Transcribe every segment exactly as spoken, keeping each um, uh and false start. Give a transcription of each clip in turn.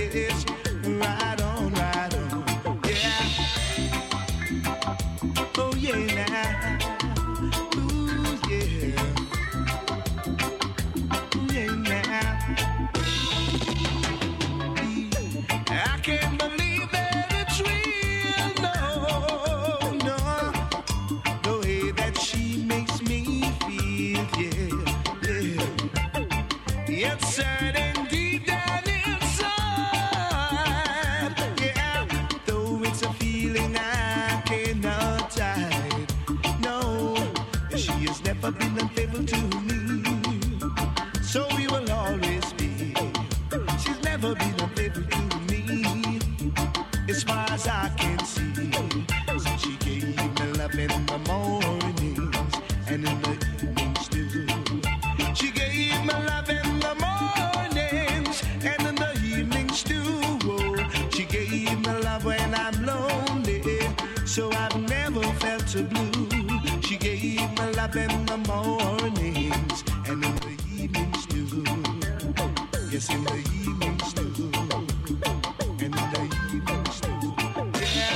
yes. Right on, right on. Yeah. Oh, yeah, now. Ooh, yeah. Ooh, yeah, now. I can't believe that it's real, no, no. The way that she makes me feel, yeah, yeah. It's certain deep down inside, yeah. Though it's a feeling I cannot hide, no. She has never been unfaithful to me, so we will always be. She's never been unfaithful to me, as far as I can see. So she gave me love in the mornings and in the evenings too. She gave me love in the mornings and in the evenings too. Oh, she gave me love when I'm lonely, so I've never felt so blue. She gave me love in the mornings and in the evenings too. Yes, in the evenings too. And in the evenings too. Yeah.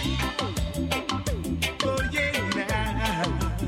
Oh yeah, now.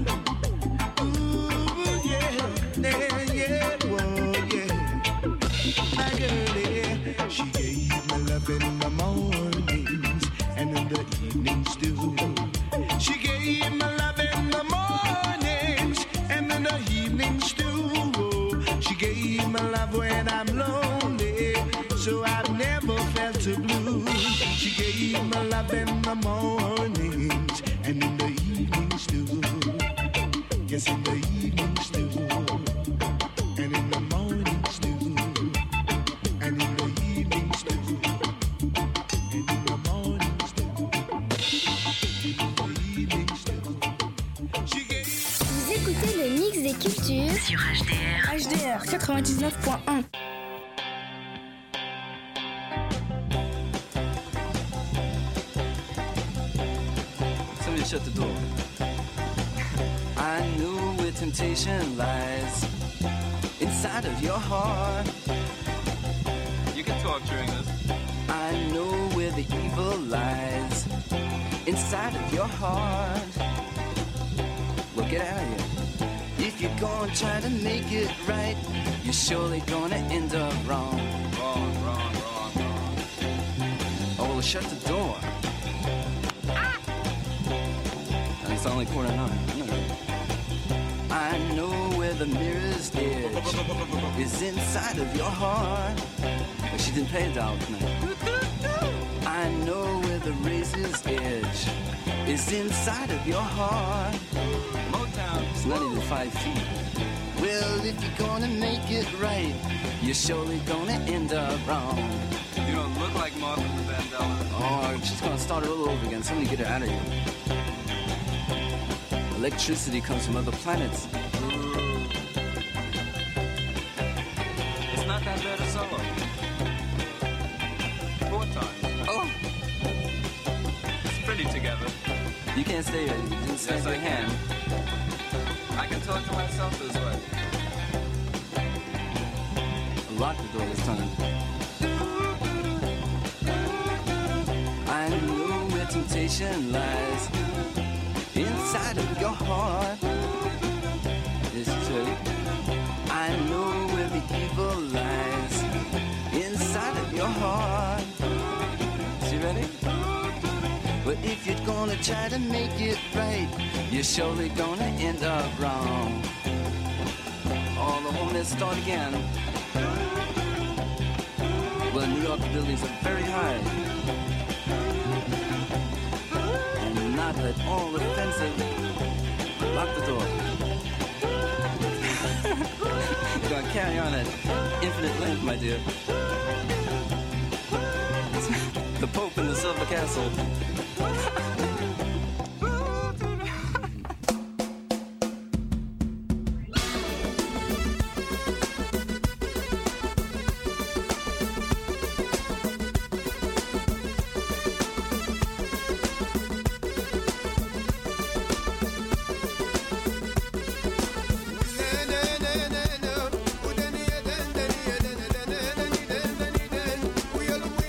Ooh, yeah, yeah, yeah, whoa, yeah. My girl, yeah. She gave me love in the mornings and in the evenings too. She gave me love in the mornings and in the evenings too. She gave me love when I'm lonely, so I've never felt so blue. She gave me love in the mornings and in the evenings too. Yes, in the evenings too. And in the mornings too. And in the evenings too. And in the mornings too. And in the evenings too. She gave... Vous écoutez le mix des cultures sur H D R. H D R quatre-vingt-dix-neuf point un. Somebody shut the door. I knew where temptation lies inside of your heart. You can talk during this. I know where the evil lies inside of your heart. Well, get out of here. If you're gonna try to make it right, you're surely gonna end up wrong. Wrong, wrong, wrong, wrong. Oh, well, shut the door. And it's only quarter nine. No. I know where the mirror's edge is inside of your heart. But she didn't play it out tonight. I know where the razor's edge is inside of your heart. Motown. It's not even five feet. Well, if you're gonna make it right, you're surely gonna end up wrong. You don't look like Martha Vandella. Oh, she's gonna start it all over again. Somebody get her out of here. Electricity comes from other planets. It's not that bad a solo. Four times. Oh, It's pretty together. you can't stay here. You didn't snap Yes, I your hand. I can talk to myself this way. Lock the door this time. I know where temptation lies inside of your heart. This is it. I know where the evil lies inside of your heart. Is you ready? But if you're gonna try to make it right, you're surely gonna end up wrong. Oh, the whole let's start again. Well, New York buildings are very high and not at all offensive. Lock the door. You're gonna carry on at infinite length, my dear. The Pope in the Silver Castle. Uyalım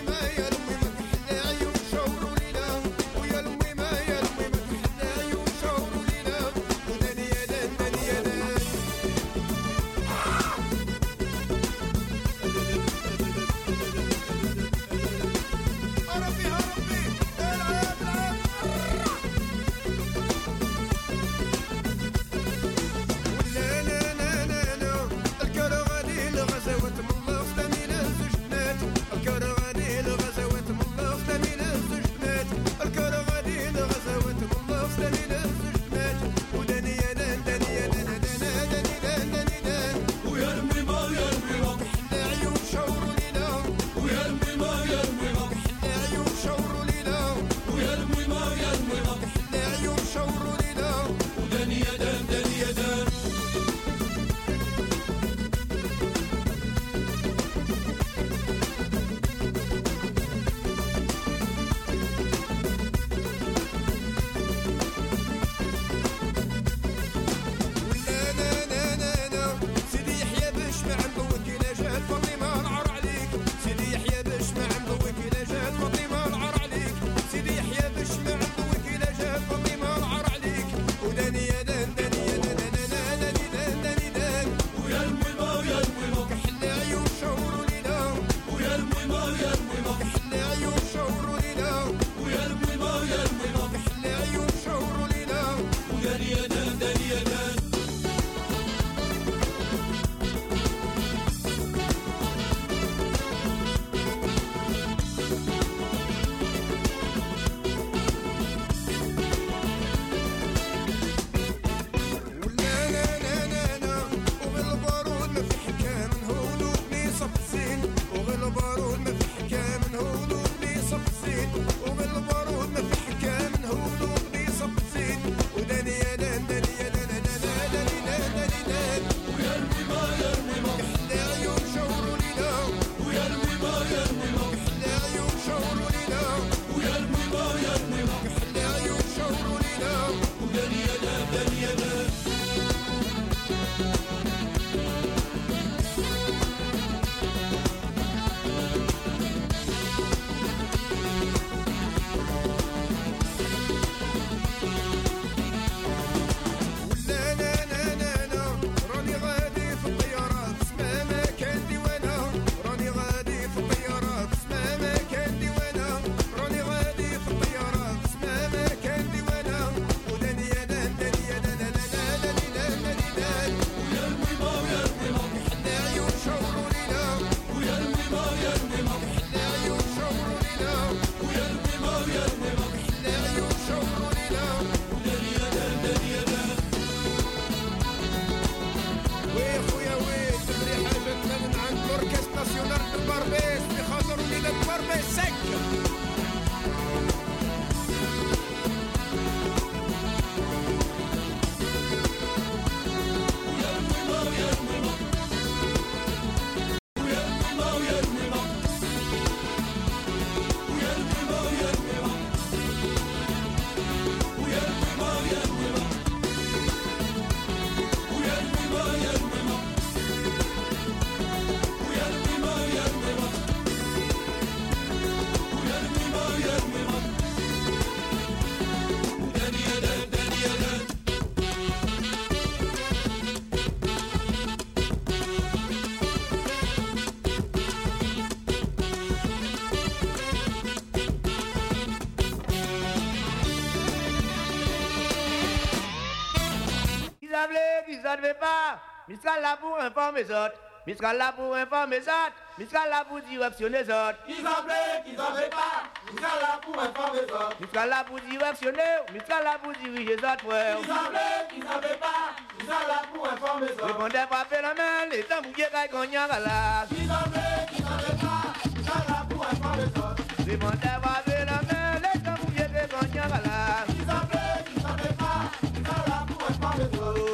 ça ne veut pas. Mistral là pour informer les autres. Mistral là pour informer les autres. Mistral là pour directionner les autres. Ils en veulent, ils en veulent pas. Mistral là pour informer les autres. Mistral là pour directionner. Mistral là pour diriger les autres, frère. Ils en veulent, ils en veulent pas. Mistral là pour informer les autres. Répondez frapper la main, les temps bouillés caille cognac à la. Ils en veulent, ils en veulent pas. Mistral là pour informer les autres. Répondez frapper la main, les temps bouillés caille cognac à la. Ils en veulent, ils en veulent pas. Mistral là pour informer les autres.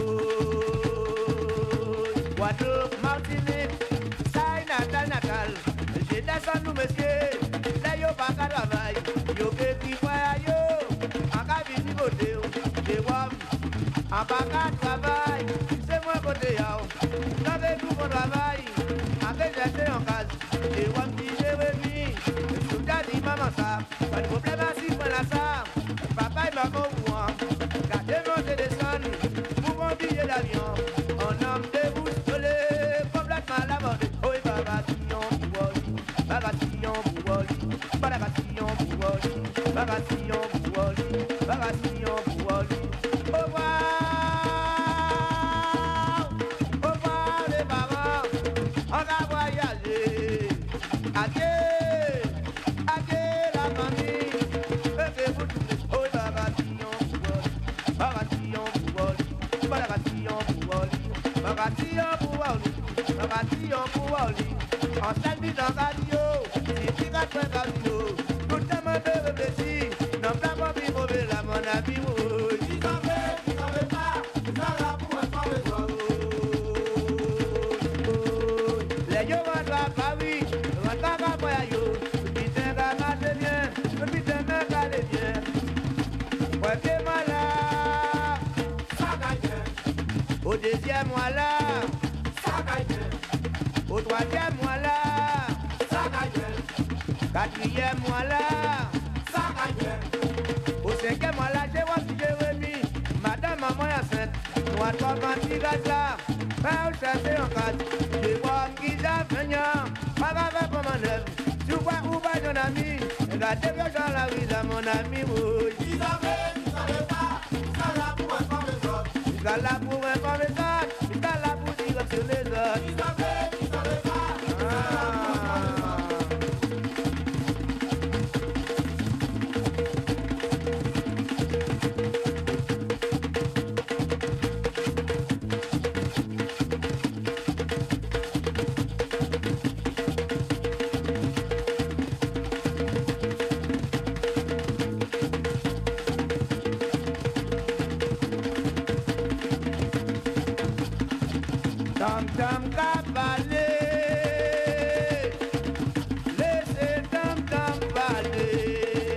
Guadeloupe, Martinique, ça y natal natal. J'ai descendu nous messieurs, là yo pas qu'à travail. Yo qui voyage yo, en cas de côté, j'ai voir, en pas qu'à travail. C'est moi côté yao, j'avais tout mon travail. Avec j'étais en case, j'ai voir qui j'ai remis. Je suis dit maman ça, pas de problème assis moi là ça. Papa et maman ou moi, gardez monter descendre, pour mon billet d'avion. On homme debout. Bagation Bouoli, bagation Bouoli, bagation Bouoli, bagation Bouoli. Au revoir, au revoir les parents, on va voyager. Adieu, adieu la famille, faites-vous tous oh bagation Bouoli, bagation Bouoli, bagation Bouoli, bagation Bouoli, bagation Bouoli. En salle dans radio, si tu vas faire radio, tout le monde réfléchit, non pas pour vivre la mon ami. Ils en veulent, ils en veulent pas, ils sont là pour informer les autres. Les yo rentrent à Paris, rentrent à Boyayo, putain regardez bien, putain regardez bien. Ouais, moi là, ça gagne bien. au deuxième mois là, ça gagne bien. au troisième mois là, ça gagne bien. quatrième mois là, ça gagne bien. au cinquième mois là, j'ai voir si j'ai remis. Madame maman est enceinte, nous à trois petits gars là, pas où chercher en cas. Je vois qui a venu, pas grave comme un œuvre. Gardez bien dans la rue, là, mon ami, oui. Ils avaient, ils savaient pas, ils sont là pour informer les autres. Ils sont là pour informer les autres, ils sont là pour directionner les autres. Ils avaient, ils savaient pas, ils sont là pour informer les autres. Tam tam cavalier, laissez tam tam parler.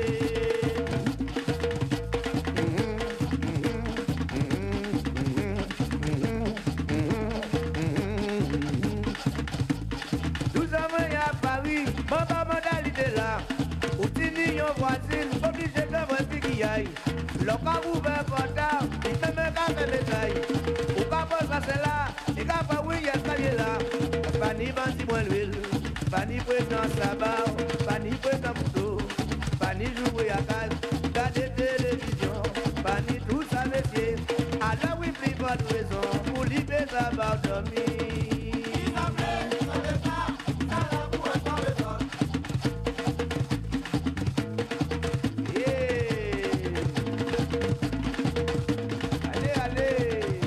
Nous sommes à Paris, maman modalité là. Ou tini yon voisine, obligé de voir puis qui aille. Le cas ouvert portable, il te met qu'à faire les ailles. Ou pas pour ça c'est là. Pani bandi moins l'huile, pani président sabao, pani président couteau, pani jouer à casse, garder télévision, pani tout ça métier. Alors oui, pris votre raison, pour libérer ça va dormir. Ils avaient, ils savaient pas, ils sont là pour informer les autres. Yeah. Allez, allez.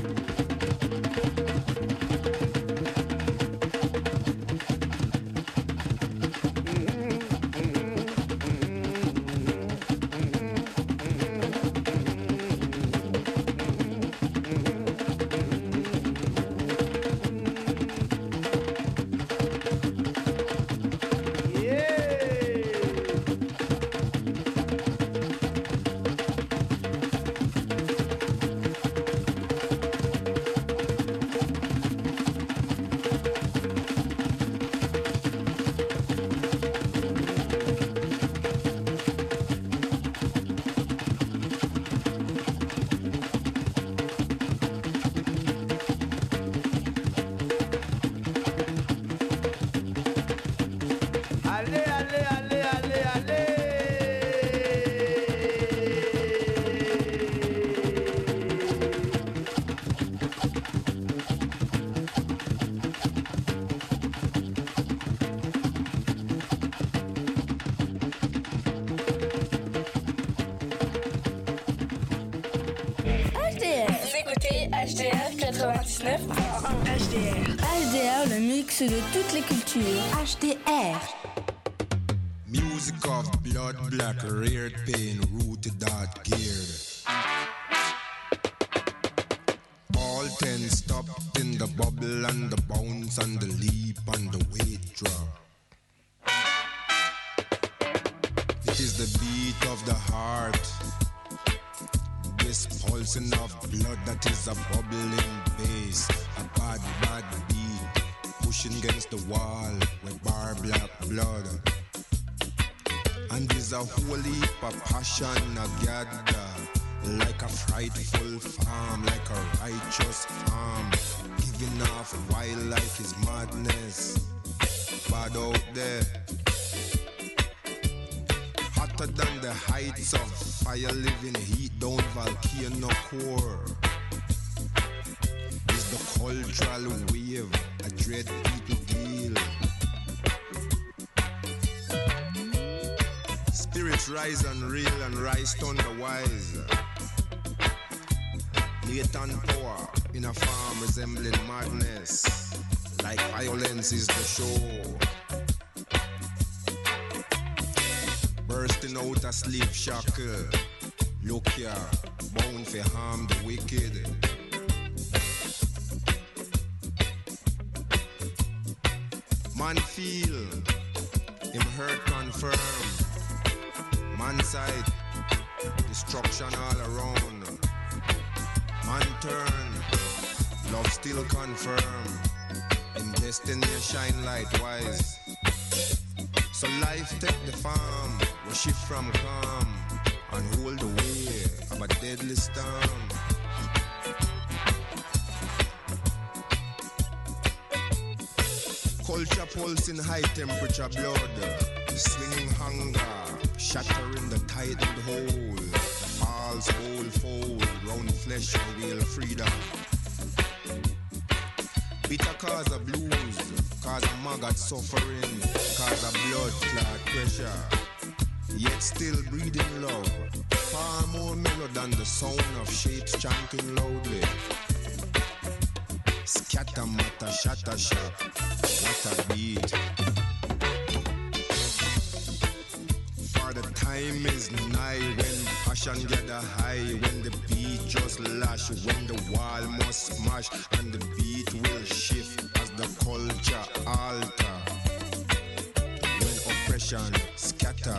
Allez, allez, allez, allez, allez. H D R. Vous écoutez H D R quatre-vingt-dix-neuf point un. H D R. H D R, le mix de toutes les cultures. H D R. Music of blood, black, reared pain, rooted, that geared. All ten stopped in the bubble and the bounce and the leap and the weight drop. It is the beat of the heart, this pulsing of blood that is a bubbling bass, a bad, bad beat, pushing against the wall with bar black blood. And there's a whole heap of passion a gather, like a frightful farm, like a righteous farm, giving off wild like his madness. Bad out there, hotter than the heights of fire, living heat down volcano core. Is the cultural wave a dread people deal? Spirits rise and reel and rise thunder wise. Latent power in a farm resembling madness, like violence is the show. Bursting out a sleep shackle, look here, bound for harm the wicked. Man feel, him hurt confirm. Man side, destruction all around. Man turn, love still confirm. In destiny shine light wise. So life take the farm, we shift from calm and hold the way of a deadly storm. Culture pulse in high temperature blood, swinging hunger, shattering the tightened hole. Falls whole fold, round flesh and real freedom. Bitter cause of blues, cause of maggot suffering, cause of blood clot pressure. Yet still breathing love, far more mellow than the sound of shapes chanting loudly. Scatter matter, shatter shop, what a beat. For the time is nigh when passion gather high, when the beat just lash, when the wall must smash, and the beat will shift as the culture alter. When oppression scatter.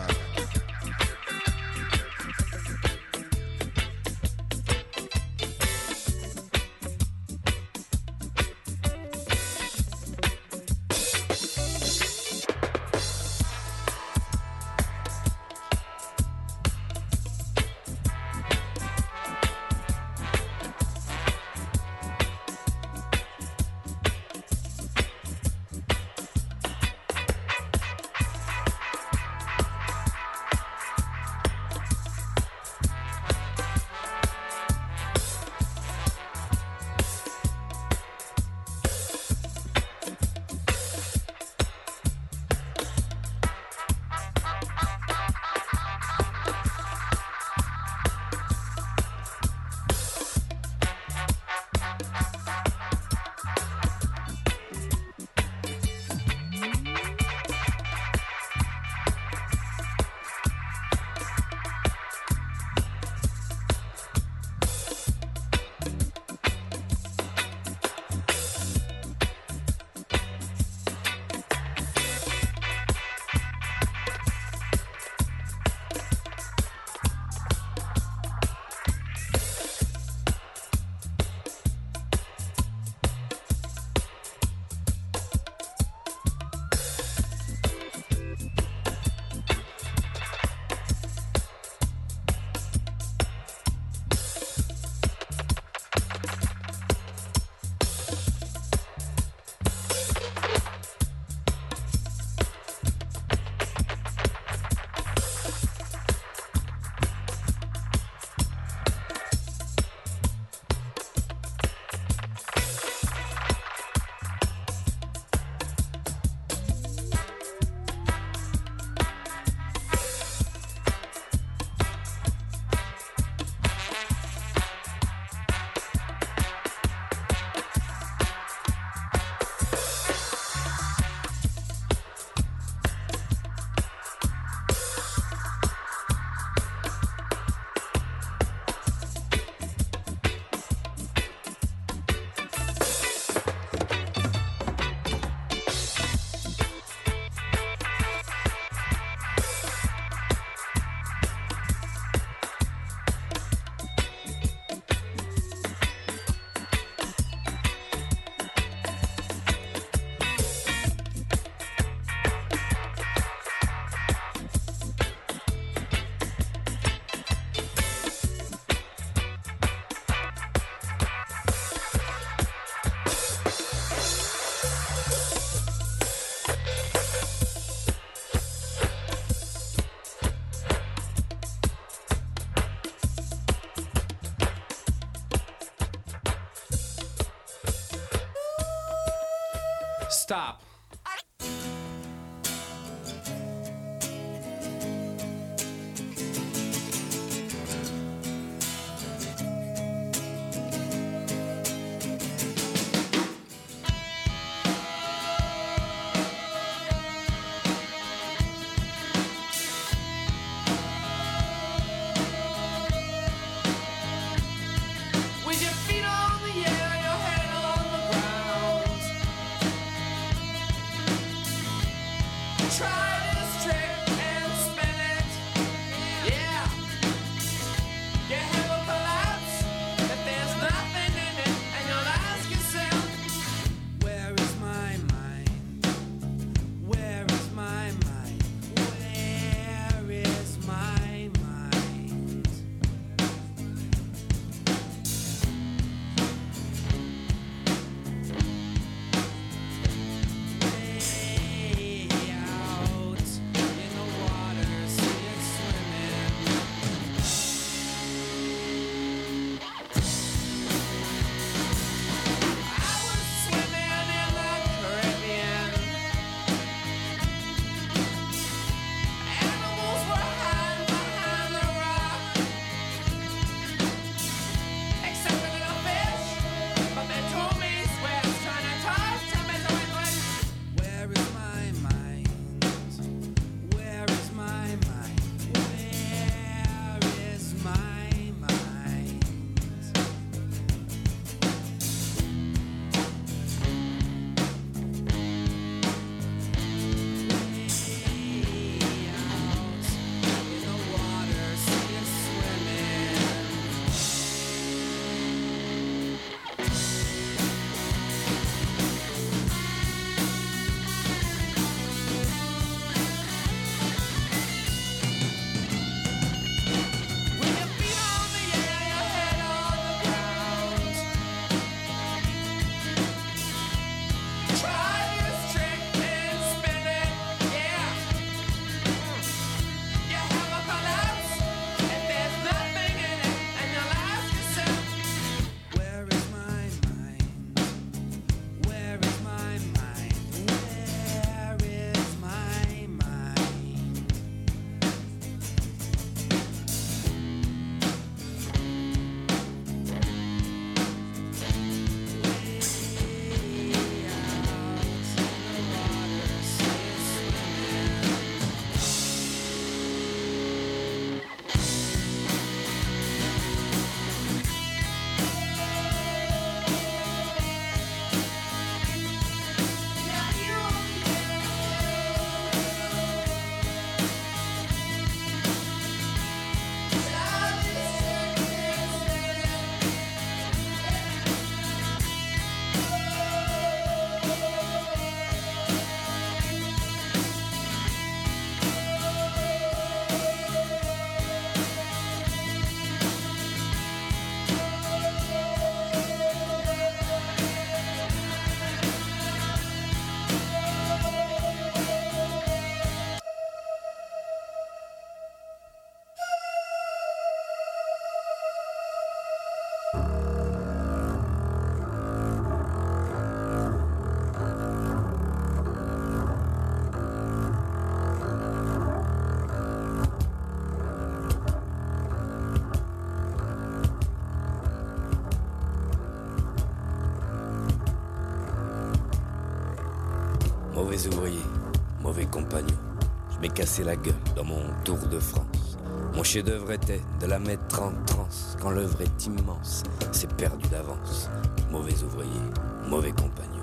Mauvais ouvrier, mauvais compagnon. Je m'ai cassé la gueule dans mon Tour de France. Mon chef-d'œuvre était de la mettre en transe. Quand l'œuvre est immense, c'est perdu d'avance. Mauvais ouvrier, mauvais compagnon.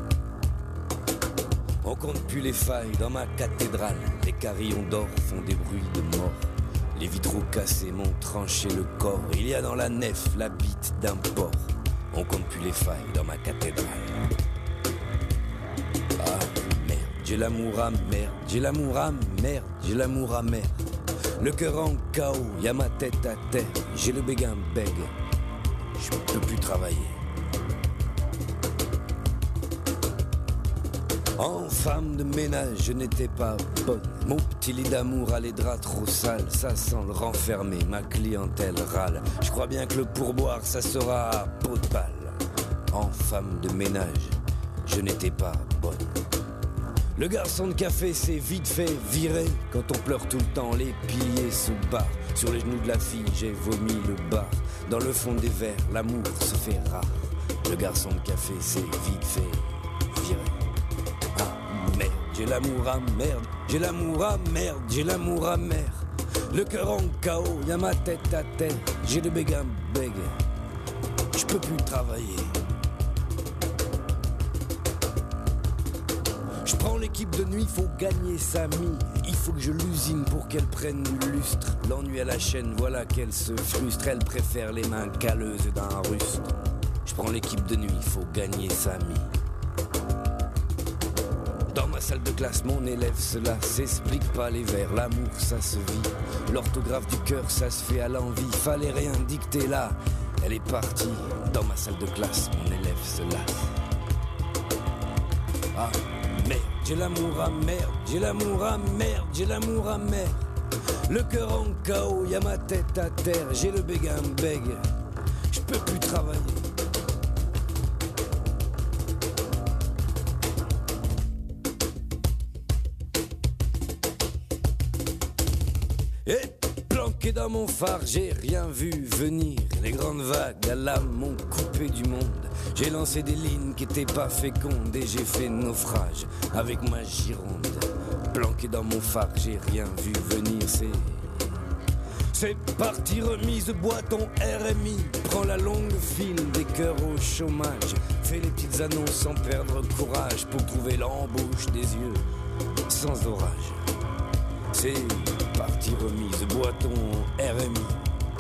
On compte plus les failles dans ma cathédrale. Les carillons d'or font des bruits de mort. Les vitraux cassés m'ont tranché le corps. Il y a dans la nef la bite d'un porc. On compte plus les failles dans ma cathédrale. Ah merde, j'ai l'amour à merde, j'ai l'amour à merde, j'ai l'amour amer. Le cœur en chaos, y'a ma tête à terre. J'ai le béguin bègue, je peux plus travailler. En femme de ménage, je n'étais pas bonne. Mon petit lit d'amour a les draps trop sales. Ça sent le renfermé, ma clientèle râle. Je crois bien que le pourboire, ça sera à peau de balle. En femme de ménage, je n'étais pas bonne. Le garçon de café s'est vite fait virer. Quand on pleure tout le temps, les piliers se barrent. Sur les genoux de la fille, j'ai vomi le bar. Dans le fond des verres, l'amour se fait rare. Le garçon de café s'est vite fait virer. Merde, j'ai l'amour à merde, j'ai l'amour à merde, j'ai l'amour amer. Le cœur en chaos, y'a ma tête à terre. J'ai le béguin bègue, je peux plus travailler. Je prends l'équipe de nuit, faut gagner sa mie. Il faut que je l'usine pour qu'elle prenne du lustre. L'ennui à la chaîne, voilà qu'elle se frustre. Elle préfère les mains calleuses d'un rustre. Je prends l'équipe de nuit, faut gagner sa mie. Dans ma salle de classe, mon élève cela s'explique pas les vers, l'amour ça se vit. L'orthographe du cœur ça se fait à l'envie, fallait rien dicter là. Elle est partie, dans ma salle de classe, mon élève se lasse. Ah merde, j'ai l'amour à merde, j'ai l'amour à merde, j'ai l'amour amer. Le cœur en chaos, y'a ma tête à terre, j'ai le béguin bègue, je peux plus travailler. Et planqué dans mon phare, j'ai rien vu venir. Les grandes vagues à l'âme m'ont coupé du monde. J'ai lancé des lignes qui étaient pas fécondes et j'ai fait naufrage avec ma gironde. Planqué dans mon phare, j'ai rien vu venir. C'est C'est parti, remise, bois ton R M I. Prends la longue file des cœurs au chômage. Fais les petites annonces sans perdre courage pour trouver l'embauche des yeux sans orage. C'est parti, remise, bois ton R M I.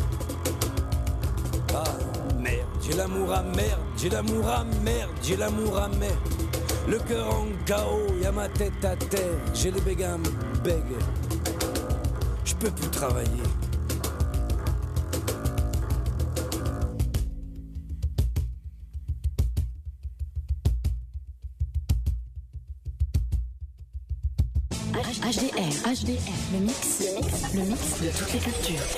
Ah merde, j'ai l'amour à merde, j'ai l'amour à merde, j'ai l'amour à merde. Le cœur en chaos, y'a ma tête à terre, j'ai les béguins bègues, je peux plus travailler. H D R, H D R, le mix, le mix de toutes les cultures.